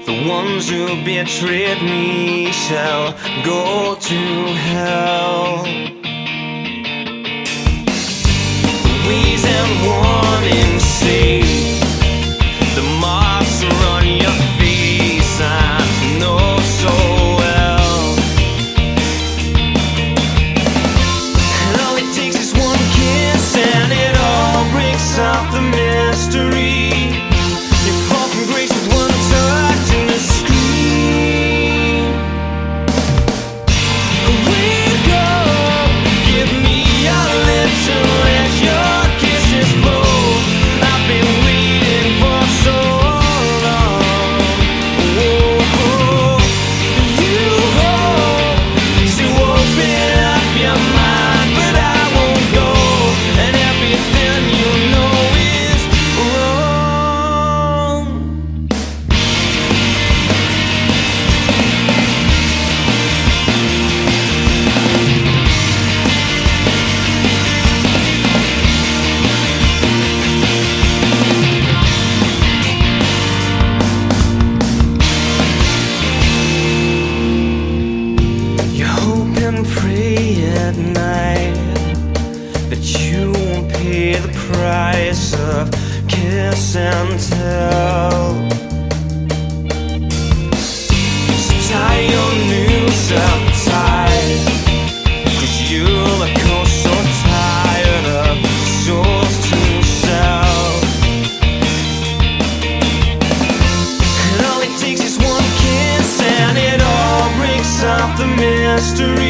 The ones who betrayed me shall go to hell. The ways and warning say the marks are on your face, I know so well. And all it takes is one kiss and it all breaks off the mystery. You fall from grace with one touch and a scream. Wake up, give me your lips and let your kisses flow. I've been waiting for so long. Oh, you hope to open up your mind, but I won't go, and everything you know is wrong. You hope and pray at night that you won't pay the price of kiss and tell. So tie your noose up tight, 'cause you look oh so tired of souls to sell. And all it takes is one kiss and it all breaks off the mystery.